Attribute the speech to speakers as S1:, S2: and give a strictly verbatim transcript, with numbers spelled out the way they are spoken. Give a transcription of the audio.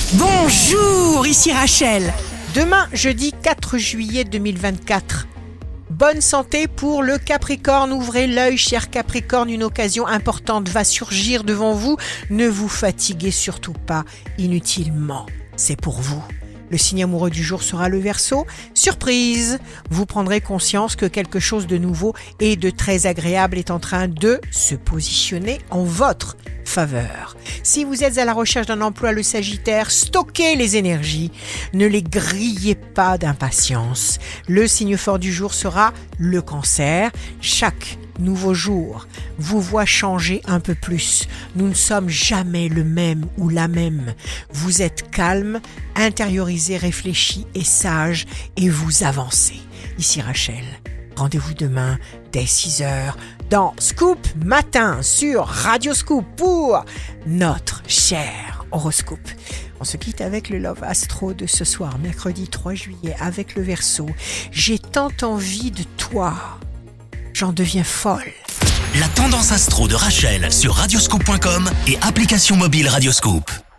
S1: Bonjour, ici Rachel. Demain, jeudi quatre juillet deux mille vingt-quatre. Bonne santé pour le Capricorne. Ouvrez l'œil, cher Capricorne, une occasion importante va surgir devant vous. Ne vous fatiguez surtout pas inutilement. C'est pour vous. Le signe amoureux du jour sera le Verseau. Surprise! Vous prendrez conscience que quelque chose de nouveau et de très agréable est en train de se positionner en votre faveur. Si vous êtes à la recherche d'un emploi, le Sagittaire, stockez les énergies. Ne les grillez pas d'impatience. Le signe fort du jour sera le Cancer. Chaque nouveau jour vous voit changer un peu plus. Nous ne sommes jamais le même ou la même. Vous êtes calme, intériorisé, réfléchi et sage et vous avancez. Ici Rachel. Rendez-vous demain dès six heures dans Scoop Matin sur Radio Scoop pour notre cher horoscope. On se quitte avec le Love Astro de ce soir, mercredi trois juillet, avec le Verseau. J'ai tant envie de toi, j'en deviens folle.
S2: La tendance astro de Rachel sur radioscoop point com et application mobile Radioscoop.